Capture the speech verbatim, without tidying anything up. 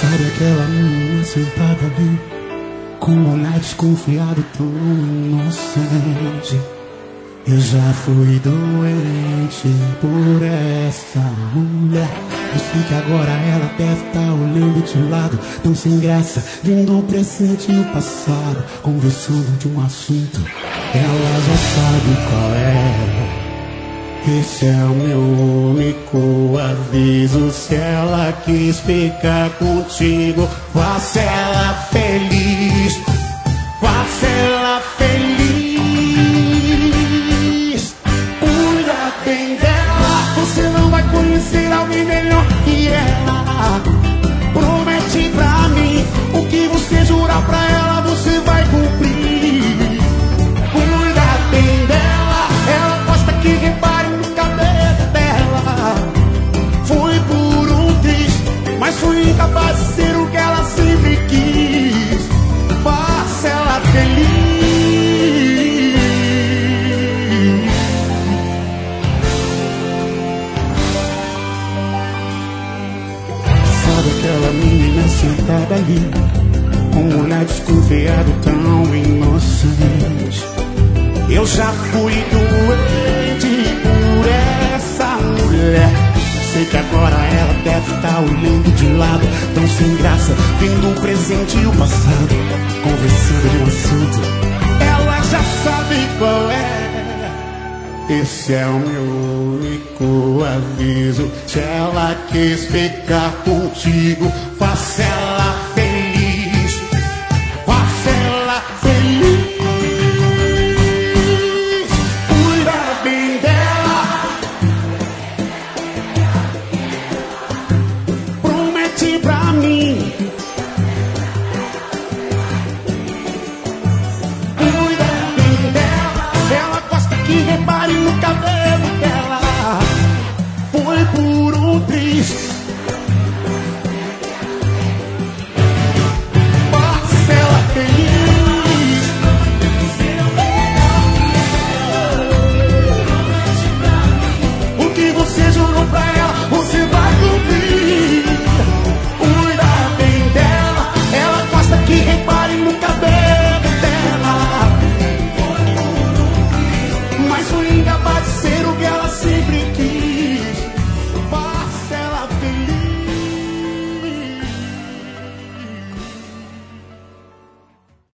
Sabe aquela menina sentada ali, com um olhar desconfiado tão inocente? Eu já fui doente por essa mulher. Eu sei que agora ela deve estar olhando de lado, tão sem graça, vendo o presente e o passado, conversando de um assunto. Ela já sabe qual é. Esse é o meu único aviso. Se ela quis ficar contigo, faça ela feliz. Faça ela feliz. Cuida bem dela, você não vai conhecer alguém melhor que ela. Promete pra mim, o que você jurar pra ela, você vai cumprir. Cuida bem dela, ela gosta que repare no cabelo dela. Foi por um triz, mas fui incapaz de ser o que ela sempre quis. Faça ela feliz. Sabe aquela menina sentada ali, com um olhar desconfiado tão inocente? Eu já fui doente por essa mulher. Sei que agora ela deve estar olhando de lado, tão sem graça, vendo o presente e o passado, conversando de um assunto. Ela já sabe qual é. Esse é o meu único aviso. Se ela quis ficar contigo, faça ela